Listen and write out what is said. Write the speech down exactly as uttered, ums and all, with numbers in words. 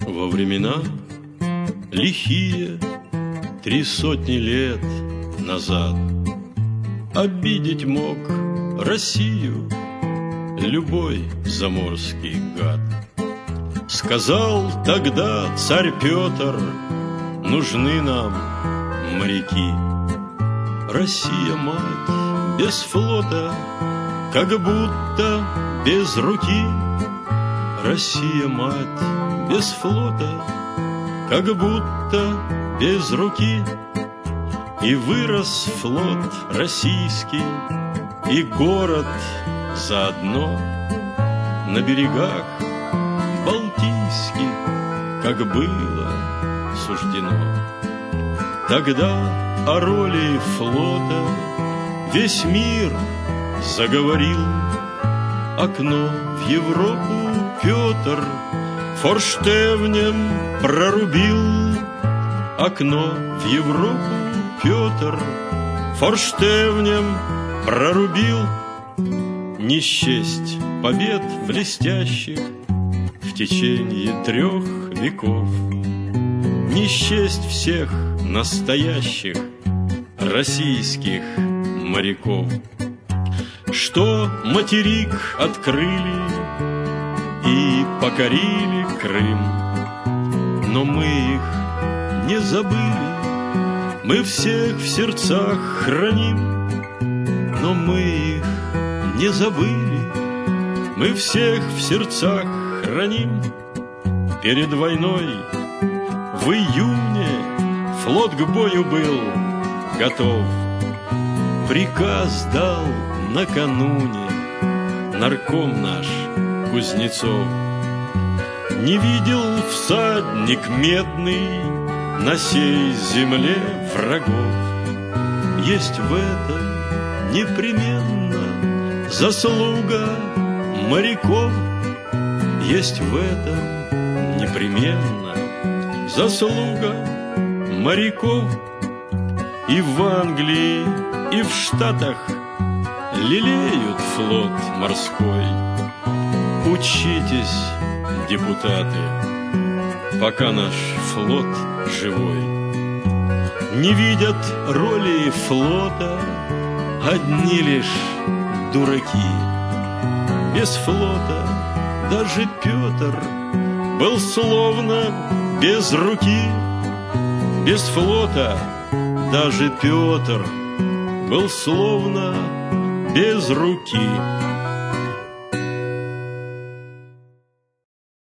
Во времена лихие, три сотни лет назад, обидеть мог Россию любой заморский гад. Сказал тогда царь Петр: нужны нам моряки. Россия, мать, без флота, как будто без руки. Россия, мать, без флота, как будто без руки. И вырос флот российский, и город заодно на берегах Балтийских, как было суждено. Тогда о роли флота весь мир заговорил. Окно в Европу Петр форштевнем прорубил. Окно в Европу Петр форштевнем прорубил. Не счесть побед блестящих в течение трех веков, не счесть всех настоящих российских моряков, что материк открыли и покорили Крым. Но мы их не забыли, мы всех в сердцах храним. Но мы их не забыли, мы всех в сердцах храним. Перед войной в июне флот к бою был готов. Приказ дал накануне нарком наш Кузнецов. Не видел всадник медный на сей земле врагов. Есть в этом непременно заслуга моряков. Есть в этом непременно заслуга моряков. И в Англии, и в Штатах лелеют флот морской. Учитесь, депутаты, пока наш флот живой. Не видят роли флота одни лишь дураки. Без флота даже Петр был словно без руки. Без флота даже Петр был словно без руки.